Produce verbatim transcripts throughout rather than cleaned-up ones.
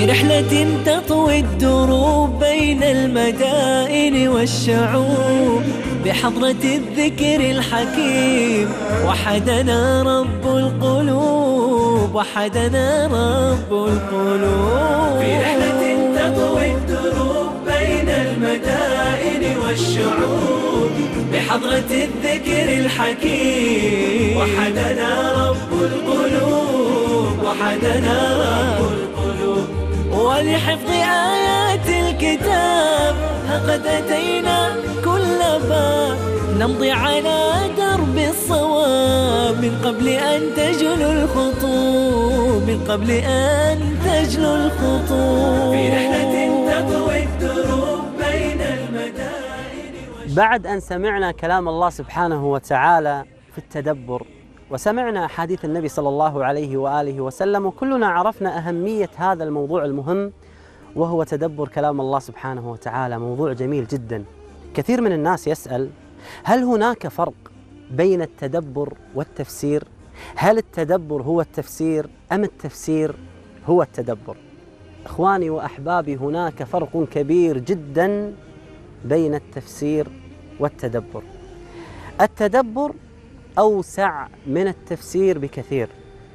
في رحلة تطوي الدروب بين المدائن والشعوب بحضرة الذكر الحكيم وحدنا رب القلوب، وحدنا رب القلوب. في رحلة تطوي الدروب بين المدائن والشعوب بحضرة الذكر الحكيم وحدنا رب القلوب، وحدنا رب القلوب. ولحفظ آيات الكتاب لقد أتينا كل باب نمضي على درب الصواب من قبل أن تجلو الخطوب، من قبل أن تجلو الخطوب. في رحلة تطوي الدروب بين المدائن. بعد أن سمعنا كلام الله سبحانه وتعالى في التدبر وسمعنا أحاديث النبي صلى الله عليه وآله وسلم، وكلنا عرفنا أهمية هذا الموضوع المهم وهو تدبر كلام الله سبحانه وتعالى. موضوع جميل جدا. كثير من الناس يسأل: هل هناك فرق بين التدبر والتفسير؟ هل التدبر هو التفسير أم التفسير هو التدبر؟ إخواني وأحبابي، هناك فرق كبير جدا بين التفسير والتدبر. التدبر أوسع من التفسير بكثير.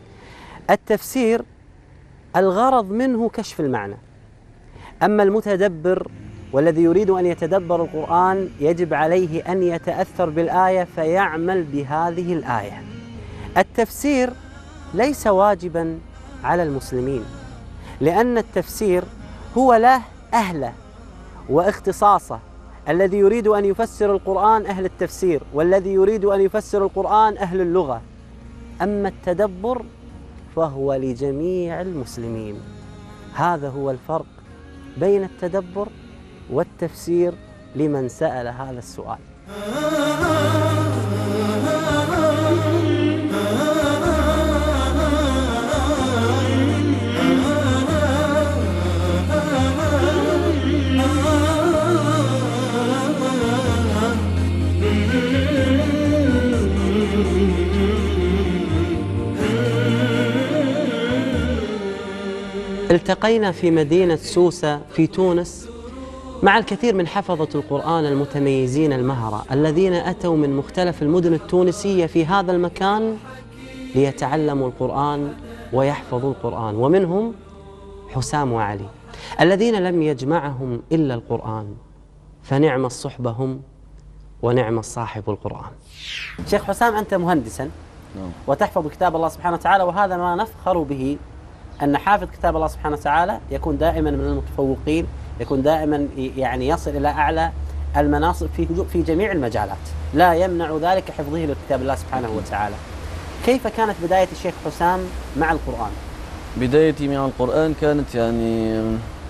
التفسير الغرض منه كشف المعنى، أما المتدبر والذي يريد أن يتدبر القرآن يجب عليه أن يتأثر بالآية فيعمل بهذه الآية. التفسير ليس واجبا على المسلمين، لأن التفسير هو له أهله واختصاصه. الذي يريد أن يفسر القرآن أهل التفسير، والذي يريد أن يفسر القرآن أهل اللغة. أما التدبر فهو لجميع المسلمين. هذا هو الفرق بين التدبر والتفسير لمن سأل هذا السؤال. التقينا في مدينة سوسة في تونس مع الكثير من حفظة القرآن المتميزين المهرة الذين أتوا من مختلف المدن التونسية في هذا المكان ليتعلموا القرآن ويحفظوا القرآن، ومنهم حسام وعلي الذين لم يجمعهم إلا القرآن، فنعم الصحبة هم ونعم الصاحب القرآن. شيخ حسام، أنت مهندسا وتحفظ كتاب الله سبحانه وتعالى، وهذا ما نفخر به، أن حافظ كتاب الله سبحانه وتعالى يكون دائما من المتفوقين، يكون دائما يعني يصل إلى أعلى المناصب في في جميع المجالات، لا يمنع ذلك حفظه لكتاب الله سبحانه وتعالى. كيف كانت بداية الشيخ حسام مع القرآن؟ بدايتي مع القرآن كانت يعني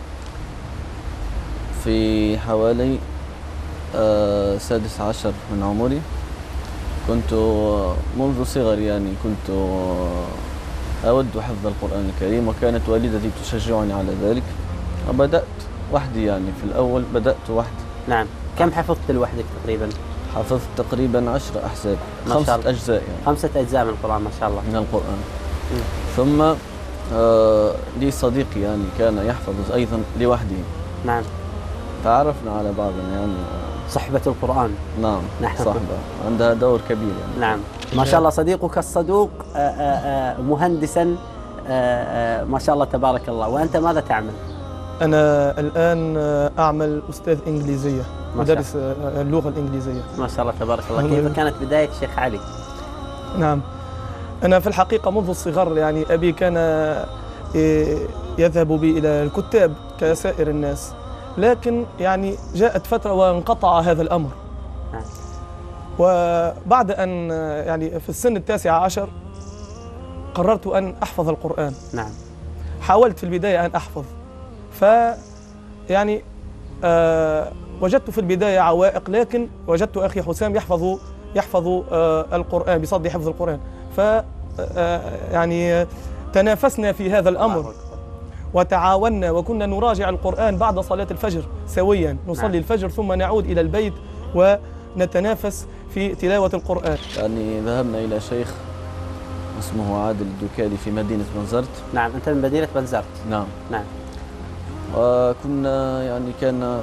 في حوالي آه سادس عشر من عمري. كنت منذ صغري يعني كنت أود حفظ القرآن الكريم، وكانت والدتي تشجعني على ذلك، وبدأت وحدي يعني. في الأول بدأت وحدي. نعم. كم حفظت لوحدك تقريبا؟ حفظت تقريبا عشر أحزاب، خمسة أجزاء يعني. خمسة أجزاء من القرآن ما شاء الله. من القرآن. م. ثم آه لي صديقي يعني كان يحفظ أيضا لوحده. نعم. تعرفنا على بعضنا يعني. صحبة القرآن. نعم. نحن صحبة عندها دور كبير يعني. نعم. ما شاء الله. صديقك الصدوق آآ آآ مهندسا آآ ما شاء الله تبارك الله. وأنت ماذا تعمل؟ أنا الآن أعمل أستاذ إنجليزية، مدرس اللغة الإنجليزية. ما شاء الله تبارك الله. كيف كانت بداية الشيخ علي؟ نعم، أنا في الحقيقة منذ الصغر يعني أبي كان يذهب بي إلى الكتاب كسائر الناس، لكن يعني جاءت فترة وانقطع هذا الأمر. نعم. وبعد أن يعني في السن التاسع عشر قررت أن أحفظ القرآن. نعم. حاولت في البداية أن أحفظ، ف يعني آه وجدت في البداية عوائق، لكن وجدت أخي حسام يحفظ يحفظ آه القرآن بصدد حفظ القرآن، ف آه يعني تنافسنا في هذا الأمر وتعاوننا، وكنا نراجع القرآن بعد صلاة الفجر سويا، نصلي نعم. الفجر ثم نعود إلى البيت ونتنافس في تلاوة القرآن. يعني ذهبنا إلى شيخ اسمه عادل الدكالي في مدينة بنزرت. نعم. أنت من مدينة بنزرت. نعم. نعم. وكنا يعني كان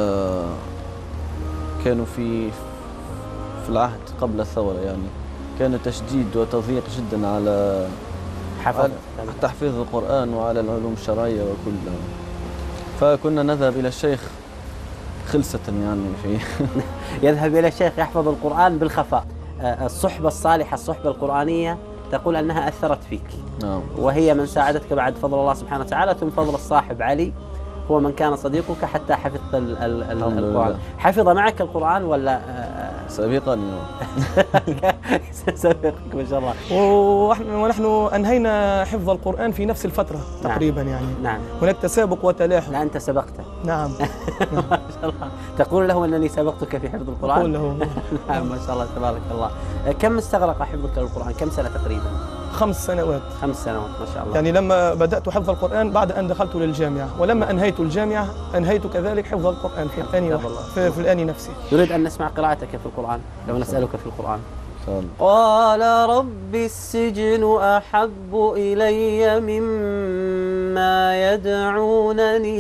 كانوا في في العهد قبل الثورة يعني كان تشديد وتضييق جدا على حفظ تحفيظ القرآن وعلى العلوم الشرعية وكلها، فكنا نذهب إلى الشيخ خلصة يعني في يذهب إلى الشيخ يحفظ القرآن بالخفاء. الصحبة الصالحة، الصحبة القرآنية تقول أنها أثرت فيك. نعم. وهي من ساعدتك بعد فضل الله سبحانه وتعالى، ثم فضل الصاحب علي هو من كان صديقك حتى حفظت ال ال ال القرآن. حفظ معك القرآن ولا سابقا؟ سابقك ما شاء الله. ونحن أنهينا حفظ القرآن في نفس الفترة تقريبا. نعم. يعني نعم. هناك تسابق وتلاحق. لا أنت سبقته. نعم. ما شاء الله. تقول له أنني سبقتك في حفظ القرآن؟ أقول له. نعم ما شاء الله تبارك الله. كم استغرق حفظك للقرآن؟ كم سنة تقريبا؟ خمس سنوات. خمس سنوات ما شاء الله. يعني لما بدأت حفظ القرآن بعد أن دخلت للجامعة، ولما أنهيت الجامعة أنهيت كذلك حفظ القرآن في الآن في, في الآن نفسه. نريد أن نسمع قراءتك في القرآن لو نسألك في القرآن. قال رب السجن أحب إلي مما يدعونني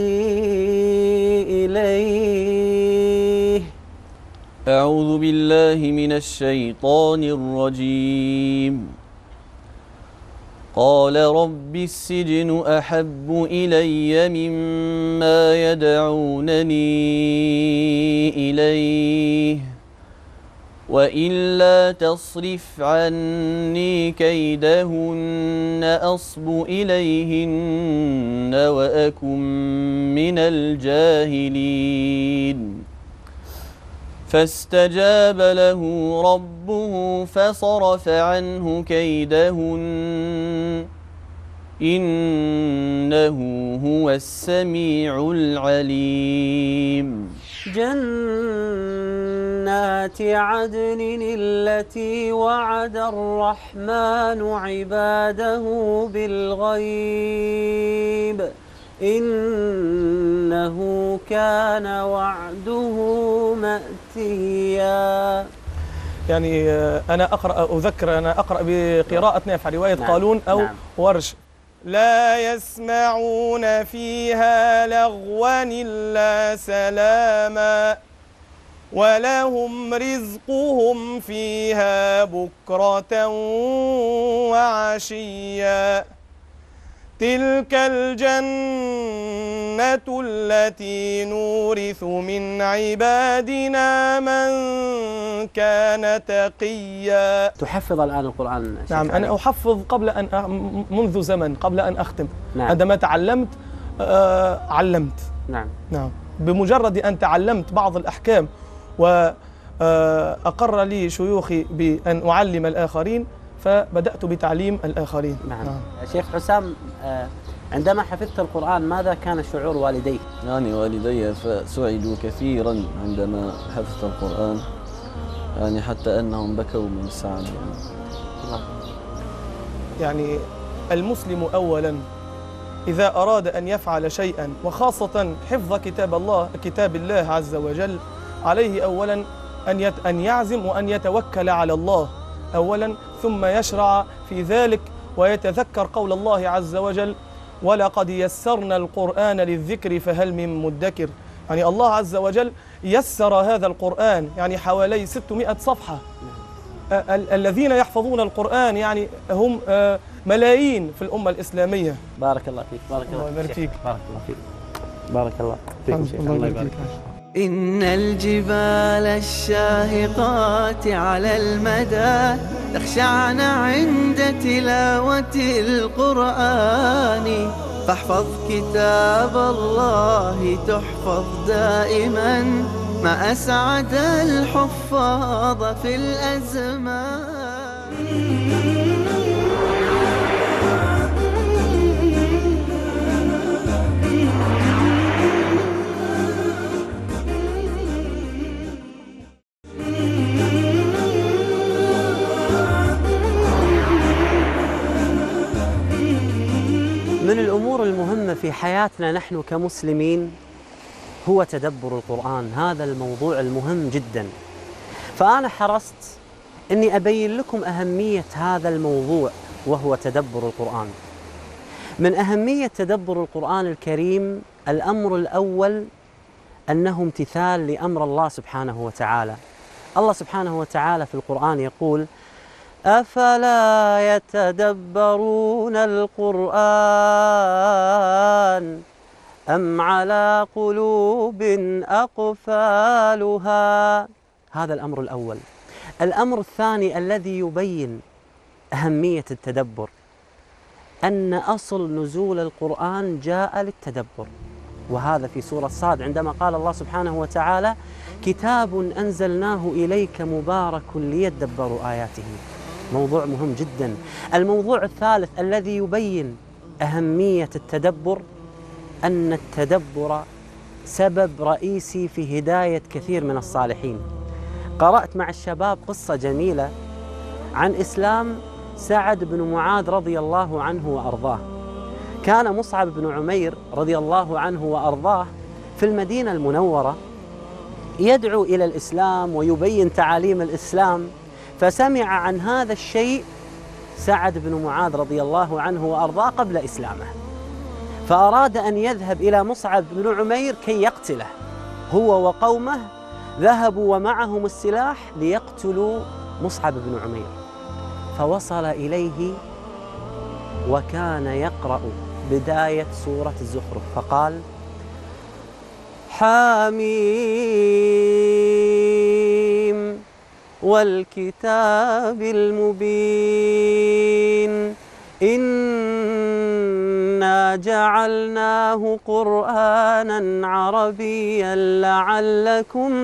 إليه. أعوذ بالله من الشيطان الرجيم. قال رب السجن أحب إلي مما يدعونني إليه وإلا تصرف عني كيدهن أصب إليهن وأكن من الجاهلين. فاستجاب له ربه فصرف عنه كيدهن إنه هو السميع العليم. جنات عدن التي وعد الرحمن عباده بالغيب إنه كان وعده مأتيا. يعني أنا أقرأ أذكر أنا أقرأ بقراءة نافع رواية نعم. قالون أو نعم. ورش. لا يسمعون فيها لغوا إلا سلاما ولهم رزقهم فيها بكرة وعشيا. تلك الجنة التي نورث من عبادنا من كان تقيا. تحفظ الآن القرآن؟ نعم أنا أحفظ قبل أن أ... منذ زمن قبل أن أختم. نعم. عندما تعلمت آه... علمت. نعم. نعم بمجرد أن تعلمت بعض الأحكام وأقر لي شيوخي بأن أعلم الآخرين فبدأت بتعليم الآخرين. نعم. نعم. شيخ حسام عندما حفظت القرآن ماذا كان شعور والديك؟ يعني والدي سعدوا كثيرا عندما حفظت القرآن، يعني حتى أنهم بكوا من السعادة. يعني. يعني المسلم أولا إذا أراد أن يفعل شيئا وخاصة حفظ كتاب الله كتاب الله عز وجل عليه أولا أن أن يعزم وأن يتوكل على الله أولا، ثم يشرع في ذلك ويتذكر قول الله عز وجل ولقد يسرنا القرآن للذكر فهل من مدكر. يعني الله عز وجل يسر هذا القرآن يعني حوالي ستمائة صفحة. ال الذين يحفظون القرآن يعني هم ملايين في الأمة الإسلامية. بارك الله فيك. بارك الله, الله فيك. بارك الله فيك. بارك الله فيك. الله يبارك فيك. إن الجبال الشاهقات على المدى تخشعن عند تلاوة القرآن فاحفظ كتاب الله تحفظ دائما ما أسعد الحفاظ في الأزمان. من الأمور المهمة في حياتنا نحن كمسلمين هو تدبر القرآن، هذا الموضوع المهم جدا. فأنا حرصت أني أبين لكم أهمية هذا الموضوع وهو تدبر القرآن. من أهمية تدبر القرآن الكريم الأمر الأول أنه امتثال لأمر الله سبحانه وتعالى. الله سبحانه وتعالى في القرآن يقول: أفلا يتدبرون القرآن أم على قلوب أقفالها. هذا الأمر الأول. الأمر الثاني الذي يبين أهمية التدبر أن أصل نزول القرآن جاء للتدبر، وهذا في سورة صاد عندما قال الله سبحانه وتعالى: كتاب أنزلناه إليك مبارك ليدبروا آياته. موضوع مهم جدا. الموضوع الثالث الذي يبين أهمية التدبر أن التدبر سبب رئيسي في هداية كثير من الصالحين. قرأت مع الشباب قصة جميلة عن إسلام سعد بن معاذ رضي الله عنه وأرضاه. كان مصعب بن عمير رضي الله عنه وأرضاه في المدينة المنورة يدعو إلى الإسلام ويبين تعاليم الإسلام، فسمع عن هذا الشيء سعد بن معاذ رضي الله عنه وأرضاه قبل إسلامه، فأراد أن يذهب إلى مصعب بن عمير كي يقتله. هو وقومه ذهبوا ومعهم السلاح ليقتلوا مصعب بن عمير، فوصل إليه وكان يقرأ بداية سورة الزخرف فقال: حميم والكتاب المبين إنا جعلناه قرآنا عربيا لعلكم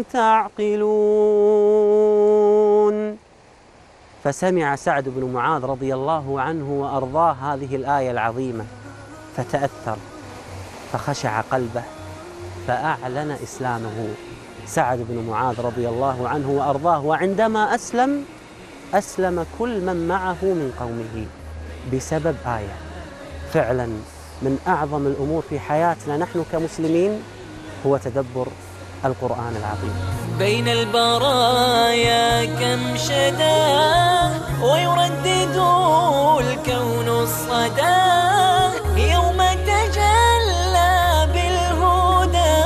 تعقلون. فسمع سعد بن معاذ رضي الله عنه وأرضاه هذه الآية العظيمة فتأثر فخشع قلبه فأعلن إسلامه سعد بن معاذ رضي الله عنه وأرضاه. وعندما أسلم أسلم كل من معه من قومه بسبب آية. فعلا من أعظم الأمور في حياتنا نحن كمسلمين هو تدبر القرآن العظيم. بين البرايا كم شدا ويردد الكون الصدى يوم تجلى بالهدى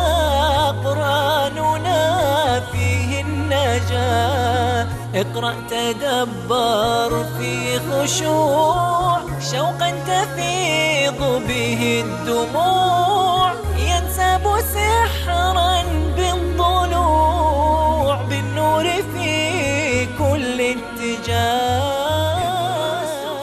قرآننا فيه النجاة. اقرأ تدبر في خشوع شوقا تفيض به الدموع ينسب سحرا بالضلوع بالنور في كل اتجاه.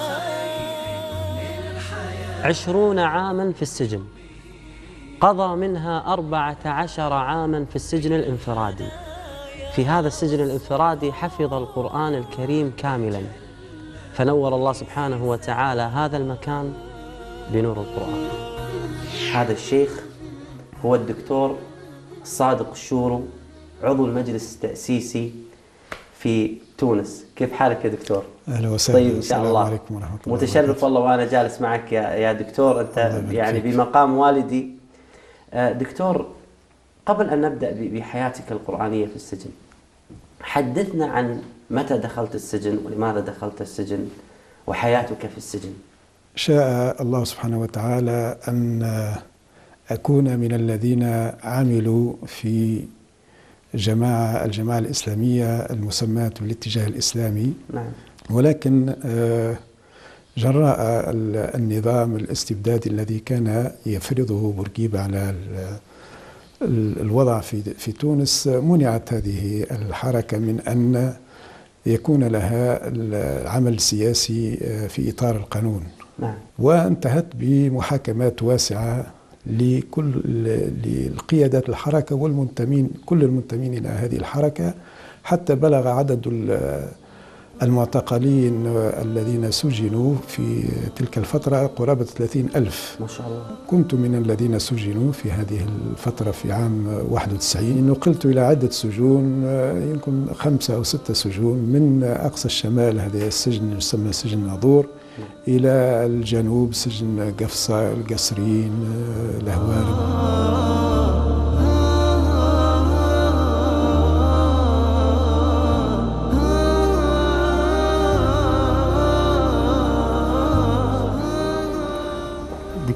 عشرون عاما في السجن، قضى منها أربعة عشر عاما في السجن الانفرادي. في هذا السجن الانفرادي حفظ القرآن الكريم كاملا، فنور الله سبحانه وتعالى هذا المكان بنور القرآن. هذا الشيخ هو الدكتور صادق الشورو، عضو المجلس التأسيسي في تونس. كيف حالك يا دكتور؟ أهلا وسهلا. طيب إن شاء الله. السلام عليكم ورحمة الله. متشرف والله وأنا جالس معك يا يا دكتور. أنت يعني بمقام والدي. دكتور، قبل أن نبدأ بحياتك القرآنية في السجن، حدثنا عن متى دخلت السجن ولماذا دخلت السجن وحياتك في السجن. شاء الله سبحانه وتعالى أن أكون من الذين عملوا في جماعة الجماعة الإسلامية المسماة بالاتجاه الإسلامي. نعم. ولكن جراء النظام الاستبدادي الذي كان يفرضه بورقيبة على الوضع في في تونس، منعت هذه الحركة من أن يكون لها العمل السياسي في إطار القانون. نعم. وانتهت بمحاكمات واسعة لكل للقيادات الحركة والمنتمين كل المنتمين إلى هذه الحركة، حتى بلغ عدد المعتقلين الذين سجنوا في تلك الفترة قرابة ثلاثين ألف. ما شاء الله. كنت من الذين سجنوا في هذه الفترة في عام واحد وتسعين. نقلت إلى عدة سجون، يمكن خمسة أو ستة سجون، من أقصى الشمال هذا السجن يسمى سجن ناظور إلى الجنوب سجن قفصة، القصرين، الهوارب.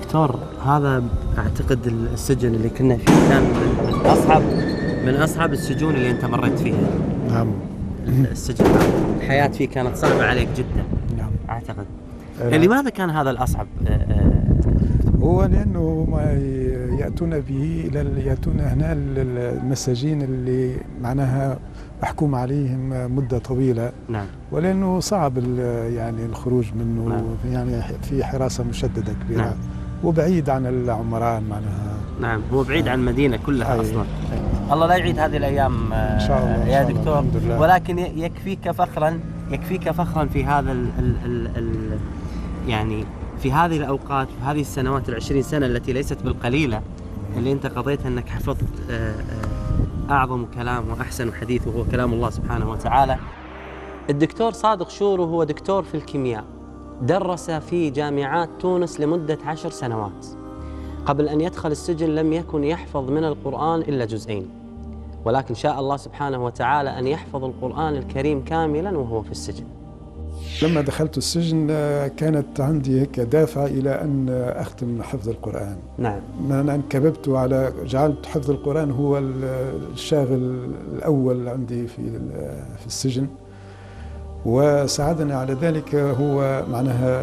دكتور، هذا أعتقد السجن اللي كنا فيه كان من أصعب من أصعب السجون اللي أنت مريت فيها. نعم. السجن الحياة فيه كانت صعبة عليك جدا. نعم. أعتقد. أه لماذا كان هذا الأصعب؟ هو لأنه ما يأتون به إلى يأتون هنا المساجين اللي معناها محكوم عليهم مدة طويلة. نعم. ولأنه صعب يعني الخروج منه. نعم. يعني في حراسة مشددة كبيرة. نعم. وبعيد عن العمران معناها. نعم، هو بعيد عن المدينة كلها. أي. أصلا. أي. الله لا يعيد هذه الأيام إن شاء الله يا دكتور. الله. ولكن يكفيك فخرا يكفيك فخرا في هذا ال ال ال ال يعني في هذه الأوقات، في هذه السنوات العشرين سنة التي ليست بالقليلة اللي أنت قضيتها، أنك حفظت أعظم كلام وأحسن حديث وهو كلام الله سبحانه وتعالى. الدكتور صادق شورو هو دكتور في الكيمياء، درس في جامعات تونس لمدة عشر سنوات. قبل أن يدخل السجن لم يكن يحفظ من القرآن إلا جزئين، ولكن شاء الله سبحانه وتعالى أن يحفظ القرآن الكريم كاملا وهو في السجن. لما دخلت السجن كانت عندي هيك دافع إلى أن أختم حفظ القرآن. نعم. أنا انكببت على جعلت حفظ القرآن هو الشاغل الأول عندي في في السجن، وساعدني على ذلك هو معناها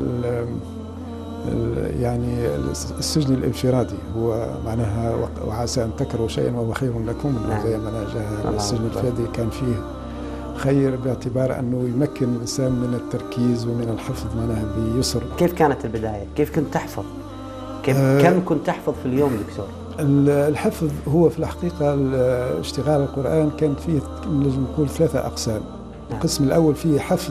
يعني السجن الانفرادي، هو معناها وعسى أن تكرهوا شيئا وهو خير لكم. نعم. زي ما جاء السجن الانفرادي كان فيه خير باعتبار أنه يمكن الإنسان من التركيز ومن الحفظ معناها بيسر. كيف كانت البداية؟ كيف كنت تحفظ؟ كيف آه كم كنت تحفظ في اليوم دكتور؟ الحفظ هو في الحقيقة اشتغال القرآن كان فيه نجم نقول ثلاثة أقسام. نعم. القسم الأول فيه حفظ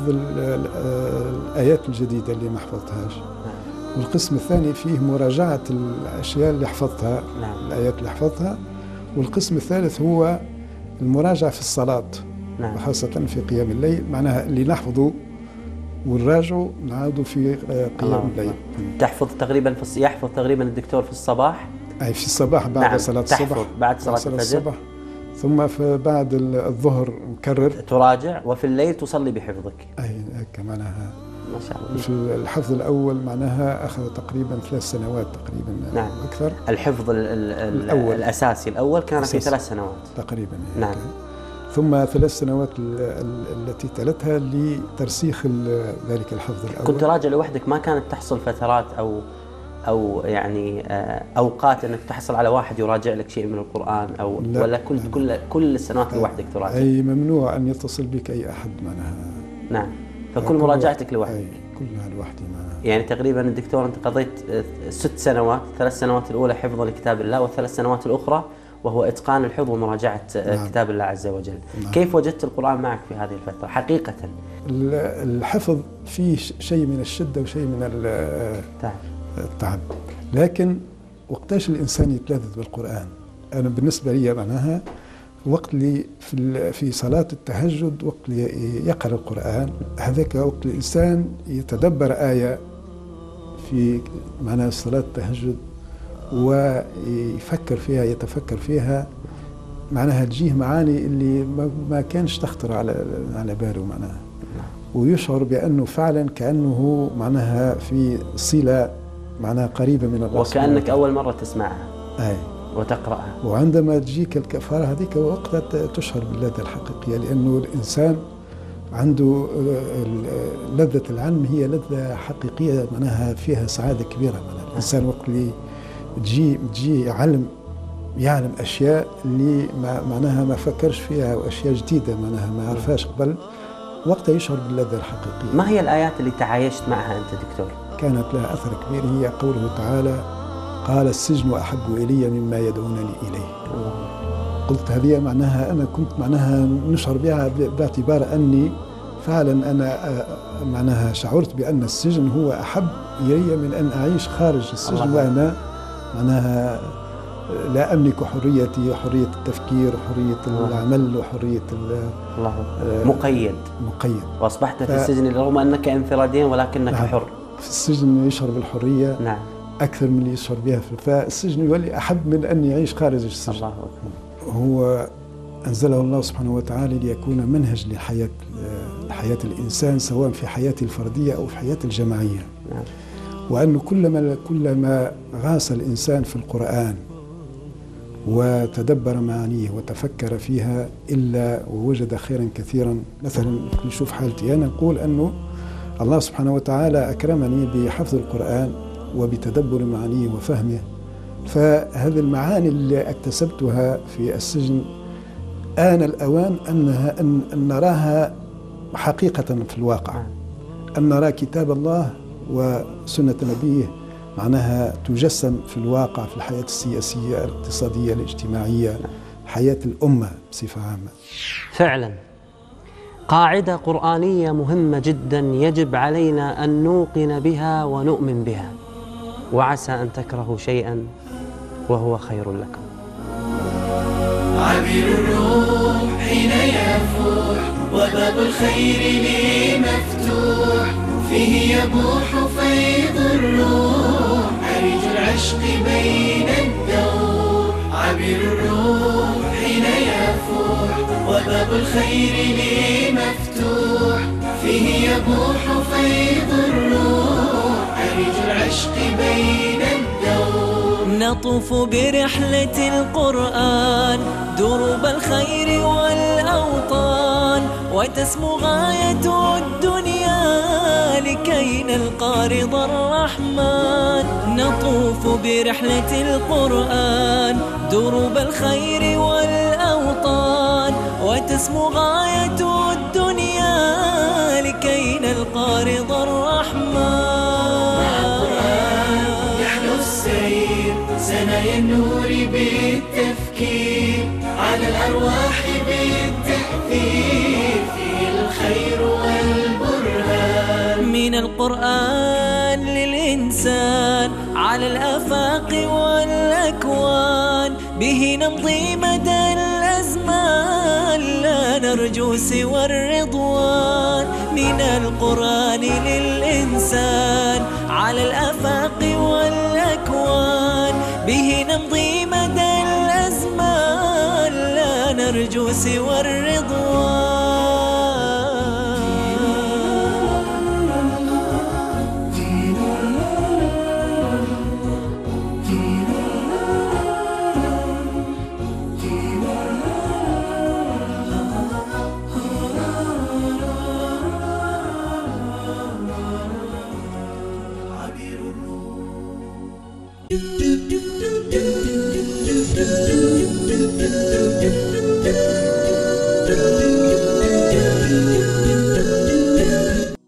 الآيات الجديدة اللي ما حفظتهاش. نعم. والقسم الثاني فيه مراجعة الأشياء اللي حفظتها. نعم. الآيات اللي حفظتها. والقسم الثالث هو المراجعة في الصلاة. نعم. وخاصة في قيام الليل، معناها اللي نحفظه ونراجعه نعاودوا في قيام الليل. تحفظ تقريبا في يحفظ تقريبا الدكتور في الصباح؟ أي في الصباح بعد نعم. صلاة الصبح. بعد صلاة, صلاة الفجر. ثم في بعد الظهر مكرر تراجع، وفي الليل تصلي بحفظك. أي هيك معناها ما شاء الله. في الحفظ الأول معناها أخذ تقريبا ثلاث سنوات تقريبا. نعم. أكثر. الحفظ ال ال الأول. الأساسي الأول كان أساسي. في ثلاث سنوات تقريبا. نعم. ثم ثلاث سنوات التي تلتها لترسيخ ذلك الحفظ الأول. كنت راجع لوحدك؟ ما كانت تحصل فترات أو أو يعني أوقات أنك تحصل على واحد يراجع لك شيء من القرآن أو لا. ولا كل كل كل السنوات لوحدك تراجع؟ أي ممنوع أن يتصل بك أي أحد معناها. نعم. فكل مراجعتك لوحدك؟ أي كلها لوحدي معناها. يعني تقريبا الدكتور أنت قضيت ست سنوات، ثلاث سنوات الأولى حفظ لكتاب الله، والثلاث سنوات الأخرى وهو إتقان الحفظ ومراجعة نعم. كتاب الله عز وجل. نعم. كيف وجدت القرآن معك في هذه الفترة حقيقة؟ الحفظ فيه شيء من الشدة وشيء من التعب، لكن وقتاش الإنسان يتلذذ بالقرآن؟ أنا بالنسبة لي معناها وقت اللي في في صلاة التهجد، وقت اللي يقرأ القرآن، هذاك وقت الإنسان يتدبر آية في معناها صلاة التهجد ويفكر فيها يتفكر فيها، معناها تجيه معاني اللي ما كانش تخطر على على باله معناها، ويشعر بأنه فعلا كأنه معناها في صلة معناها قريبة من الله، وكأنك أول مرة تسمعها أي وتقرأها. وعندما تجيك الكفارة هذيك وقتها تشعر باللذة الحقيقية، لأنه الإنسان عنده لذة العلم هي لذة حقيقية معناها فيها سعادة كبيرة. معناها الإنسان وقت اللي تجي تجي علم يعلم أشياء اللي معناها ما فكرش فيها، وأشياء جديدة معناها ما عرفهاش قبل، وقتها يشعر باللذة الحقيقية. ما هي الآيات اللي تعايشت معها أنت دكتور؟ كانت لها أثر كبير، هي قوله تعالى: قال السجن أحب إلي مما يدعونني إليه. قلت هذه معناها أنا كنت معناها نشعر بها باعتبار أني فعلا أنا معناها شعرت بأن السجن هو أحب إلي من أن أعيش خارج السجن، وأنا معناها لا أملك حريتي، حرية التفكير وحرية العمل وحرية الله مقيد مقيد وأصبحت في السجن رغم أنك انفراديا ولكنك نعم. حر في السجن يشعر بالحرية نعم. أكثر من اللي يشعر بها في فالسجن يولي أحب من أن يعيش خارج السجن. الله أكبر. هو أنزله الله سبحانه وتعالى ليكون منهج لحياة حياة الإنسان، سواء في حياته الفردية أو في حياته الجماعية. نعم. وأنه كلما كلما غاص الإنسان في القرآن وتدبر معانيه وتفكر فيها إلا ووجد خيرا كثيرا. مثلا نشوف حالتي أنا، نقول أنه الله سبحانه وتعالى أكرمني بحفظ القرآن وبتدبر معانيه وفهمه، فهذه المعاني اللي اكتسبتها في السجن آن الأوان أنها أن نراها حقيقة في الواقع، أن نرى كتاب الله وسنة نبيه معناها تجسم في الواقع في الحياة السياسية الاقتصادية الاجتماعية، حياة الأمة بصفة عامة. فعلا قاعدة قرآنية مهمة جدا يجب علينا أن نوقن بها ونؤمن بها. وعسى أن تكرهوا شيئا وهو خير لكم. عبير الروح حين يفوح وباب الخير لي مفتوح، فيه يبوح فيض الروح عريج العشق بين الدور. عبير الروح حين يفوح وباب الخير لي مفتوح، فيه يبوح فيض الروح عريج العشق بين الدور. نطوف برحلة القرآن دروب الخير والأوطان، وتسمو غاية الدنيا لكي نلقى رضا الرحمن. نطوف برحلة القرآن دروب الخير والأوطان، وتسمو غاية الدنيا لكي نلقى رضا الرحمن. سنايا النور بالتفكير على الأرواح بالتأثير، فيه الخير والبرهان. من القرآن للإنسان على الآفاق والأكوان، به نمضي مدى الأزمان لا نرجو سوى الرضوان. من القرآن للإنسان على الآفاق والأكوان، به نمضي مدى الأزمان لا نرجو سوى الرضوان. do